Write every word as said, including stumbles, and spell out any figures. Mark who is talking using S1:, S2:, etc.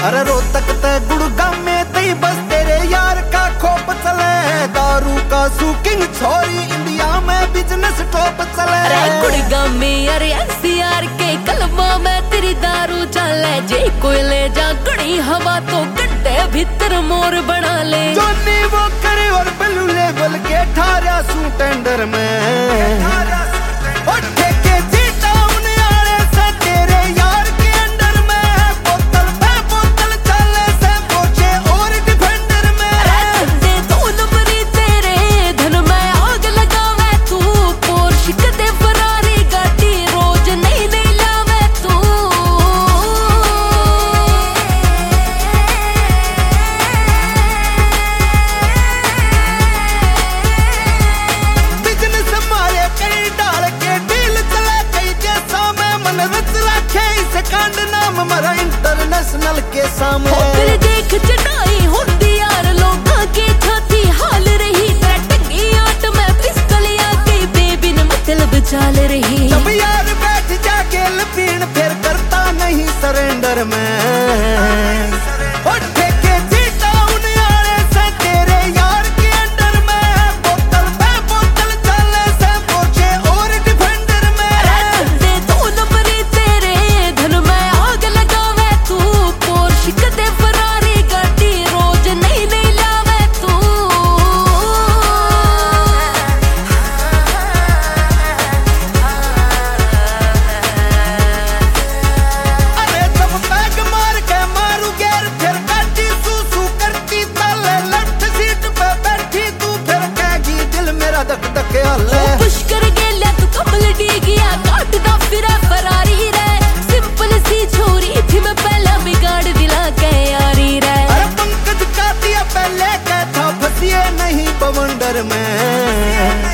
S1: अरे रोहतक ते गुड़गांव में तई बस तेरे यार का खोप चले, दारू का सूकिंग छोरी इंडिया में बिजनेस टॉप चले।
S2: अरे गुड़गांव में अरे एनसीआर के कलमा में तेरी दारू चले, जे कोई ले जा गड़ी हवा तो गड्ढे भीतर मोर बना ले।
S1: जोनी वो करे और बलू लेवल के ठारा सू टेंडर में इंटरनेशनल के सामने
S2: फिर देख चढ़ाई होती यार लोगों की छाती हाल रही, टंगी आट में पिस्तौल आके बेबी ने मतलब चाल रही।
S1: जब यार बैठ जा गेल पीण फिर करता नहीं सरेंडर में।
S2: पुष्कर गेल्या तू कमल डिगिया काटदा फिरे फरारी रे, सिंपल सी छोरी थी मैं पहला बिगाड़ दिला के यारी रे।
S1: अरे पंकज का दिया पहले क्या था फंसिए नहीं बवंडर में।